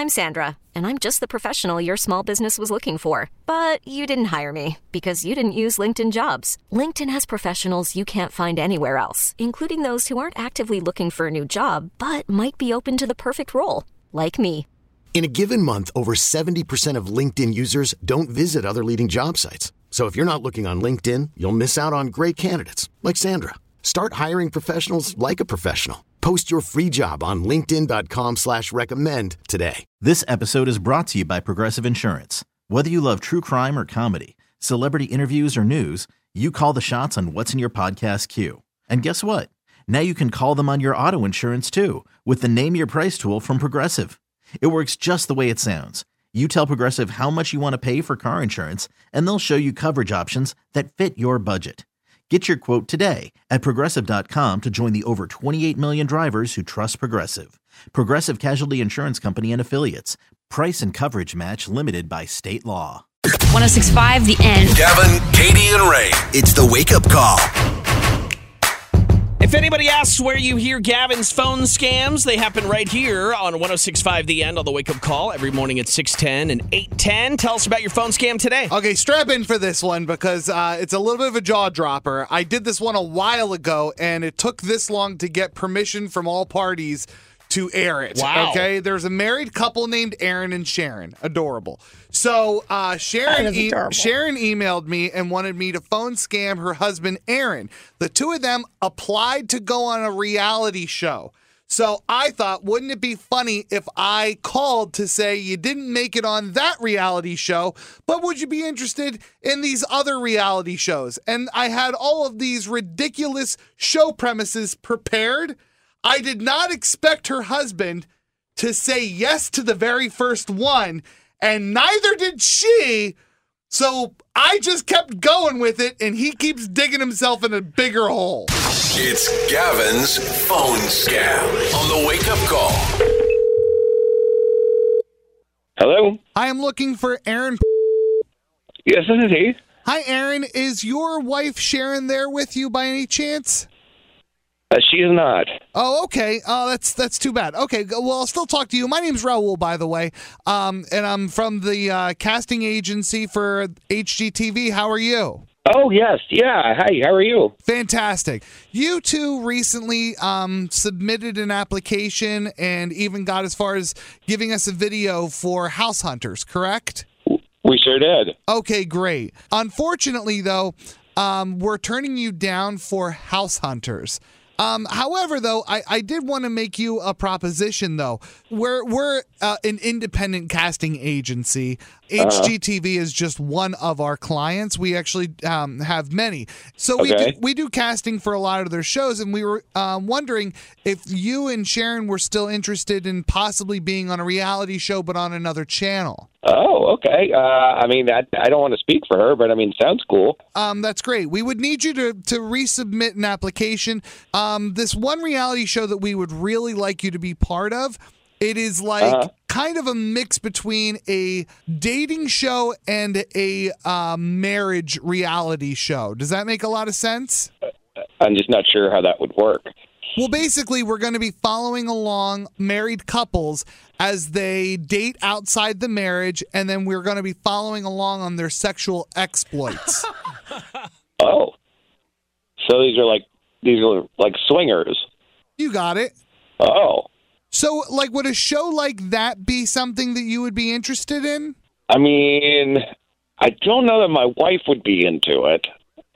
I'm Sandra, and I'm just the professional your small business was looking for. But you didn't hire me because you didn't use LinkedIn Jobs. LinkedIn has professionals you can't find anywhere else, including those who aren't actively looking for a new job, but might be open to the perfect role, like me. In a given month, over 70% of LinkedIn users don't visit other leading job sites. So if you're not looking on LinkedIn, you'll miss out on great candidates like Sandra. Start hiring professionals like a professional. Post your free job on linkedin.com/recommend today. This episode is brought to you by Progressive Insurance. Whether you love true crime or comedy, celebrity interviews or news, you call the shots on what's in your podcast queue. And guess what? Now you can call them on your auto insurance too with the Name Your Price tool from Progressive. It works just the way it sounds. You tell Progressive how much you want to pay for car insurance, and they'll show you coverage options that fit your budget. Get your quote today at Progressive.com to join the over 28 million drivers who trust Progressive. Progressive Casualty Insurance Company and Affiliates. Price and coverage match limited by state law. 106.5 The End. Gavin, Katie, and Ray. It's the wake-up call. If anybody asks where you hear Gavin's phone scams, they happen right here on 106.5 The End on the wake-up call every morning at 6:10 and 8:10. Tell us about your phone scam today. Okay, strap in for this one because it's a little bit of a jaw dropper. I did this one a while ago, and it took this long to get permission from all parties to air it. Wow. Okay, there's a married couple named Aaron and Sharon. Adorable. So Sharon emailed me and wanted me to phone scam her husband, Aaron. The two of them applied to go on a reality show. So I thought, wouldn't it be funny if I called to say you didn't make it on that reality show, but would you be interested in these other reality shows? And I had all of these ridiculous show premises prepared. I did not expect her husband to say yes to the very first one, and neither did she. So I just kept going with it, and he keeps digging himself in a bigger hole. It's Gavin's phone scam on the wake-up call. Hello? I am looking for Aaron. Yes, this is he. Hi, Aaron. Is your wife Sharon there with you by any chance? She is not. Oh, okay. That's too bad. Okay, well, I'll still talk to you. My name's Raul, by the way, and I'm from the casting agency for HGTV. How are you? Oh, yes. Yeah. Hi, how are you? Fantastic. You two recently submitted an application and even got as far as giving us a video for House Hunters, correct? We sure did. Okay, great. Unfortunately, though, we're turning you down for House Hunters. However, though, I did want to make you a proposition, though. We're an independent casting agency. HGTV is just one of our clients. We actually have many. So we do casting for a lot of their shows, and we were wondering if you and Sharon were still interested in possibly being on a reality show, but on another channel. Oh, okay. I mean, I don't want to speak for her, but I mean, sounds cool. That's great. We would need you to resubmit an application. This one reality show that we would really like you to be part of, it is like kind of a mix between a dating show and a marriage reality show. Does that make a lot of sense? I'm just not sure how that would work. Well, basically, we're going to be following along married couples as they date outside the marriage, and then we're going to be following along on their sexual exploits. Oh. So these are like swingers. You got it. Oh. So, like, would a show like that be something that you would be interested in? I mean, I don't know that my wife would be into it.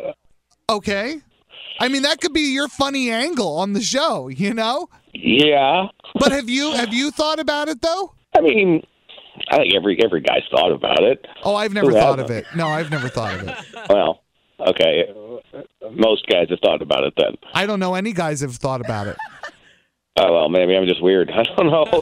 Okay. I mean, that could be your funny angle on the show, you know? Yeah. But have you thought about it, though? I mean, I think every guy's thought about it. Oh, I've never thought of it. No, I've never thought of it. Well, okay. Most guys have thought about it then. I don't know any guys have thought about it. Oh, well, maybe I'm just weird. I don't know.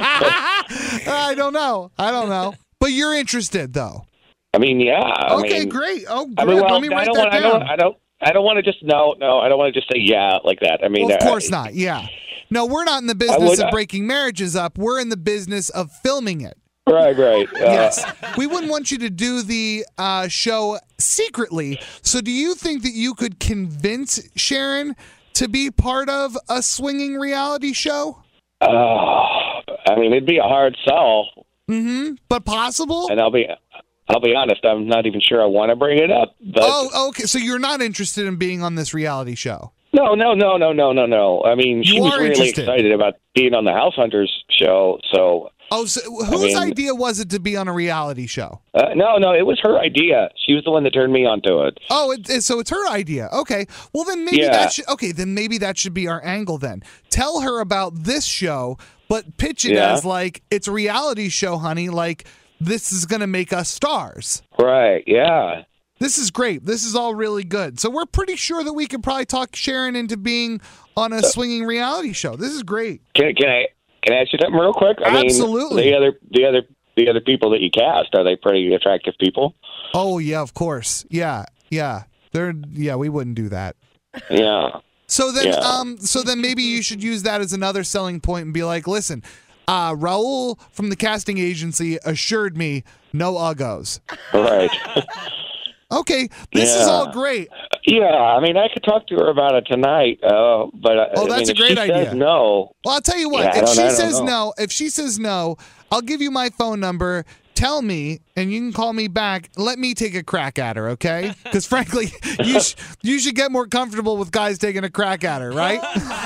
I don't know. But you're interested, though. I mean, yeah. Okay, great. Oh, good. I mean, well, Let me write that down. I don't want to just I don't want to just say yeah like that. I mean, well, of course not. Yeah. No, we're not in the business of breaking marriages up. We're in the business of filming it. Right. Yes. We wouldn't want you to do the show secretly. So do you think that you could convince Sharon to be part of a swinging reality show? I mean, it'd be a hard sell. But possible? And I'll be honest, I'm not even sure I want to bring it up. But Oh, okay. So you're not interested in being on this reality show? No. I mean, she was really excited about being on the House Hunters show, so... whose idea was it to be on a reality show? No, it was her idea. She was the one that turned me onto it. So it's her idea. Okay. Well, then maybe that should be our angle then. Tell her about this show, but pitch it as like, it's a reality show, honey, like, this is going to make us stars. Right, yeah. This is great. This is all really good. So we're pretty sure that we could probably talk Sharon into being on a swinging reality show. This is great. Can I ask you something real quick? Absolutely. I mean, the other people that you cast, are they pretty attractive people? Oh yeah, of course. Yeah. We wouldn't do that. Yeah. So then maybe you should use that as another selling point and be like, listen, Raul from the casting agency assured me no uggos. Right. Okay, this is all great. Yeah, I mean, I could talk to her about it tonight, but that's a great idea. Says no. Well, I'll tell you what. If she says no, I'll give you my phone number. Tell me, and you can call me back. Let me take a crack at her, okay? Because frankly, you should get more comfortable with guys taking a crack at her, right?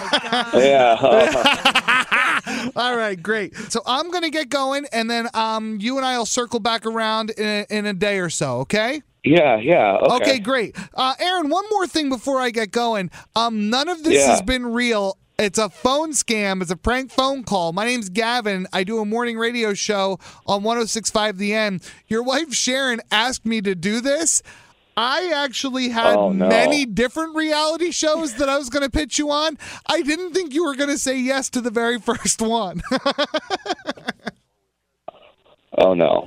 Yeah. All right, great. So I'm gonna get going, and then you and I will circle back around in a day or so, okay? Yeah. Okay, great. Aaron, one more thing before I get going. None of this has been real. It's a phone scam. It's a prank phone call. My name's Gavin. I do a morning radio show on 106.5 The End. Your wife, Sharon, asked me to do this. I actually had many different reality shows that I was going to pitch you on. I didn't think you were going to say yes to the very first one. Oh, no.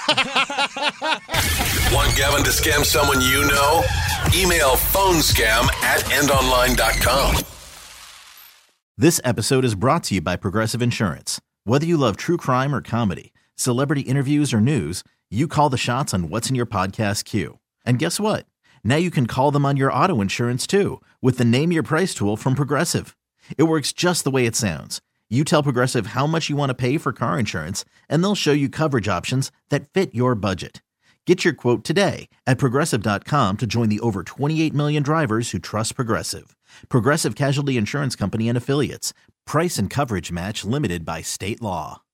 Want Gavin to scam someone you know? Email phonescam@endonline.com. This episode is brought to you by Progressive Insurance. Whether you love true crime or comedy, celebrity interviews or news, you call the shots on what's in your podcast queue. And guess what? Now you can call them on your auto insurance too with the Name Your Price tool from Progressive. It works just the way it sounds. You tell Progressive how much you want to pay for car insurance, and they'll show you coverage options that fit your budget. Get your quote today at Progressive.com to join the over 28 million drivers who trust Progressive. Progressive Casualty Insurance Company and Affiliates. Price and coverage match limited by state law.